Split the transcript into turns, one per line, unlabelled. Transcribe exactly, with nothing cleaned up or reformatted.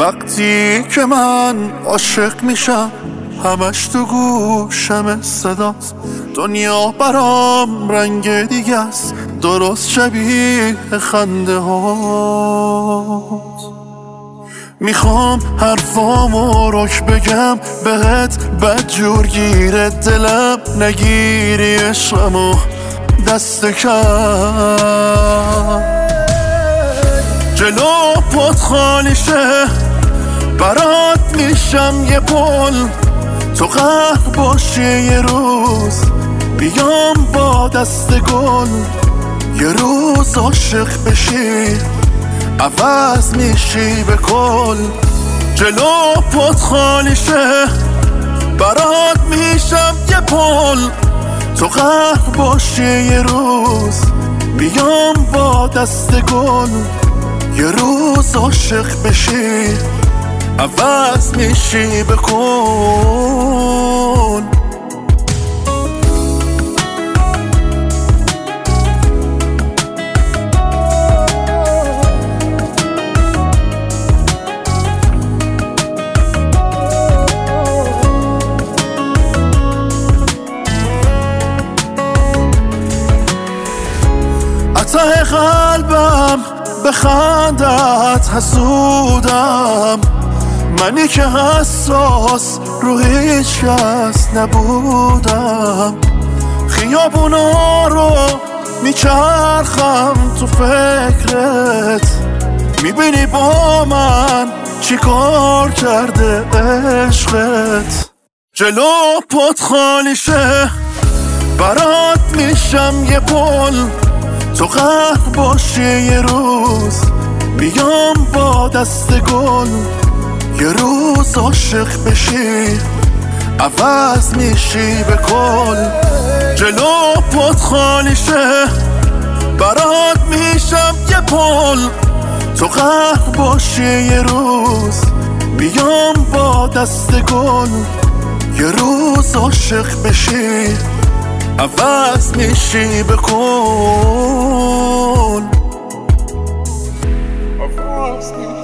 وقتی که من عاشق میشم همش تو گوشم صداست، دنیا برام رنگ دیگه است، درست شبیه خنده هاست. میخوام حرفامو رک بگم بهت، بدجور گیره دلم نگیری عشقمو دست کم. جلو پات خالی شه برات میشم یه پل، تو قهر باشی یه روز بیام با دست گل، یه روز عاشق بشی عوض میشی به کل. جلو پات خالی شه برات میشم یه پل، تو قهر باشی یه روز بیام با دست گل، یه روز عاشق بشی عوض میشی به کل. ته قلبم به خندت حسودم، منی که حساس رو هیچ کس نبودم. خیابونا رو میچرخم تو فکرت، میبینی با من چی کار کرده عشقت. جلو پات خالی شه برات میشم یه پل، تو قهر باشی یه روز بیام با دست گل، یه روز عاشق بشی عوض میشی به کل. جلو پات خالی شه برات میشم یه پل، تو قهر باشی یه روز بیام با دست گل، یه روز عاشق بشی عوض میشی به کل.